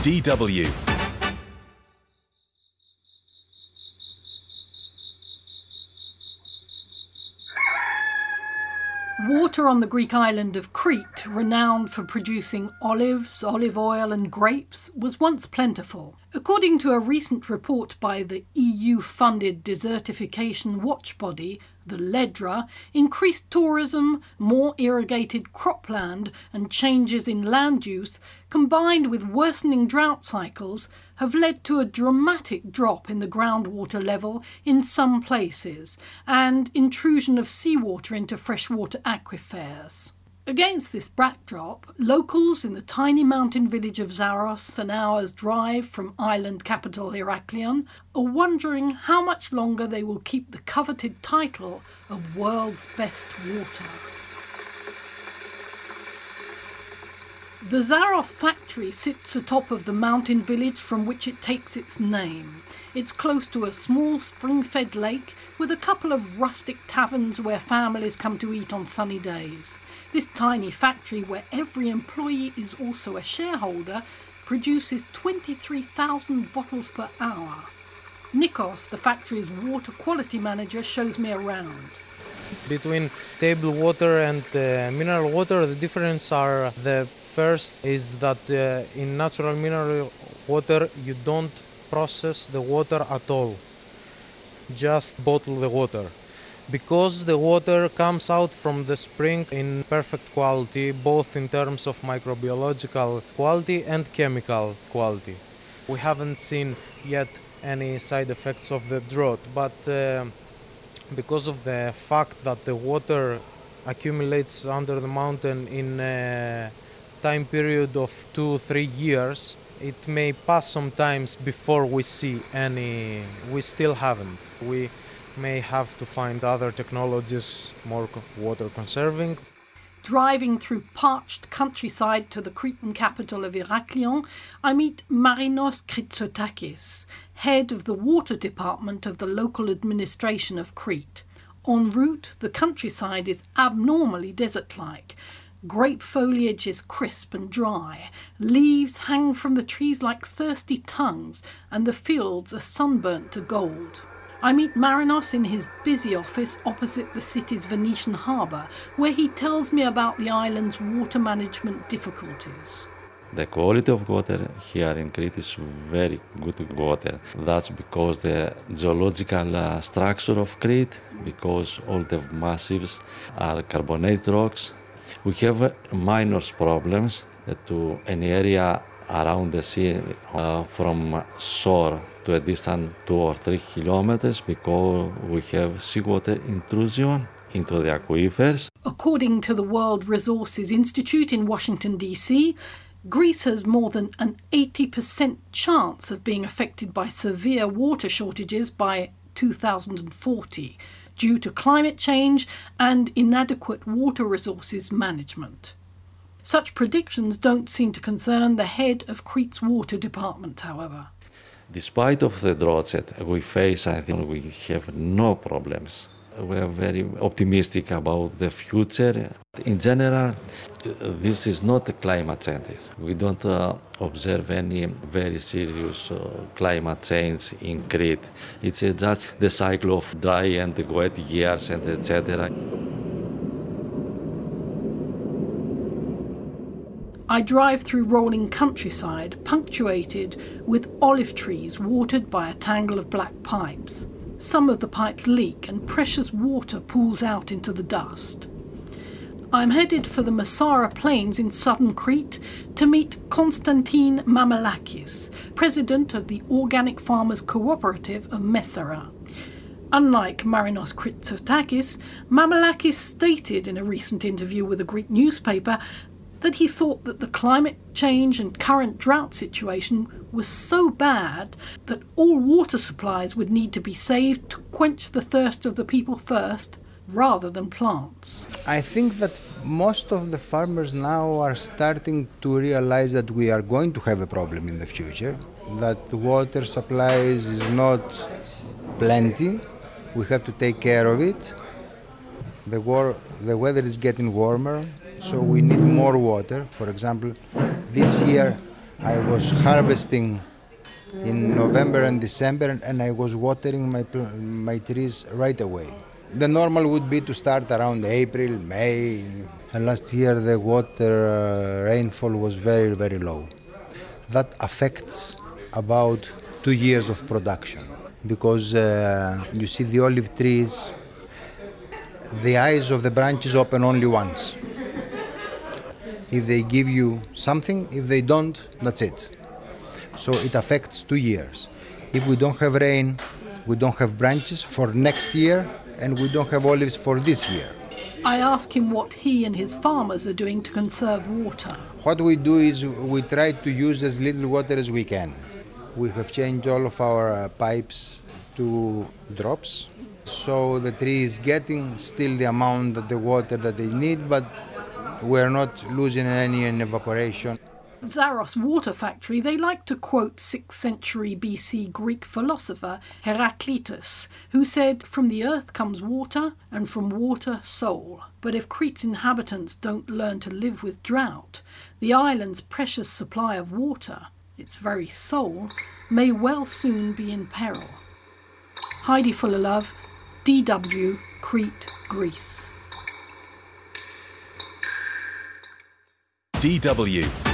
DW. Water on the Greek island of Crete, renowned for producing olives, olive oil and grapes, was once plentiful. According to a recent report by the EU-funded desertification watch body, the LEDRA, increased tourism, more irrigated cropland and changes in land use, combined with worsening drought cycles, have led to a dramatic drop in the groundwater level in some places and intrusion of seawater into freshwater aquifers. Against this backdrop, locals in the tiny mountain village of Zaros, an hour's drive from island capital Heraklion, are wondering how much longer they will keep the coveted title of world's best water. The Zaros factory sits atop of the mountain village from which it takes its name. It's close to a small spring-fed lake with a couple of rustic taverns where families come to eat on sunny days. This tiny factory, where every employee is also a shareholder, produces 23,000 bottles per hour. Nikos, the factory's water quality manager, shows me around. Between table water and mineral water, the difference are the first is that in natural mineral water you don't process the water at all, just bottle the water. Because the water comes out from the spring in perfect quality, both in terms of microbiological quality and chemical quality. We haven't seen yet any side effects of the drought, but because of the fact that the water accumulates under the mountain in a time period of 2-3 years, it may pass sometimes before we see any. We still haven't. We may have to find other technologies more water conserving. Driving through parched countryside to the Cretan capital of Heraklion, I meet Marinos Kritsotakis, head of the water department of the local administration of Crete. En route, the countryside is abnormally desert-like. Grape foliage is crisp and dry, leaves hang from the trees like thirsty tongues, and the fields are sunburnt to gold. I meet Marinos in his busy office opposite the city's Venetian harbour, where he tells me about the island's water management difficulties. The quality of water here in Crete is very good water. That's because the geological structure of Crete, because all the massives are carbonate rocks. We have minor problems to an area around the sea from shore to a distance 2 or 3 kilometers because we have seawater intrusion into the aquifers. According to the World Resources Institute in Washington, D.C., Greece has more than an 80% chance of being affected by severe water shortages by 2040 due to climate change and inadequate water resources management. Such predictions don't seem to concern the head of Crete's water department, however. Despite of the drought that we face, I think we have no problems. We are very optimistic about the future. In general, this is not a climate change. We don't observe any very serious climate change in Crete. It's just the cycle of dry and wet years and etc. I drive through rolling countryside, punctuated with olive trees watered by a tangle of black pipes. Some of the pipes leak and precious water pools out into the dust. I'm headed for the Massara Plains in southern Crete to meet Konstantin Mamalakis, president of the Organic Farmers Cooperative of Messara. Unlike Marinos Kritsotakis, Mamalakis stated in a recent interview with a Greek newspaper that he thought that the climate change and current drought situation was so bad that all water supplies would need to be saved to quench the thirst of the people first, rather than plants. I think that most of the farmers now are starting to realize that we are going to have a problem in the future, that the water supplies is not plenty, we have to take care of it. The weather is getting warmer, so we need more water. For example, this year I was harvesting in November and December, and I was watering my trees right away. The normal would be to start around April, May, and last year the water rainfall was very, very low. That affects about 2 years of production because you see the olive trees, the eyes of the branches open only once. If they give you something, if they don't, that's it. So it affects 2 years. If we don't have rain, we don't have branches for next year, and we don't have olives for this year. I ask him what he and his farmers are doing to conserve water. What we do is we try to use as little water as we can. We have changed all of our pipes to drops, so the tree is getting still the amount of the water that they need, but we're not losing any in evaporation. Zaros Water Factory, they like to quote 6th century BC Greek philosopher Heraclitus, who said, "From the earth comes water, and from water soul." But if Crete's inhabitants don't learn to live with drought, the island's precious supply of water, its very soul, may well soon be in peril. Heidi Fullalove, DW, Crete, Greece. DW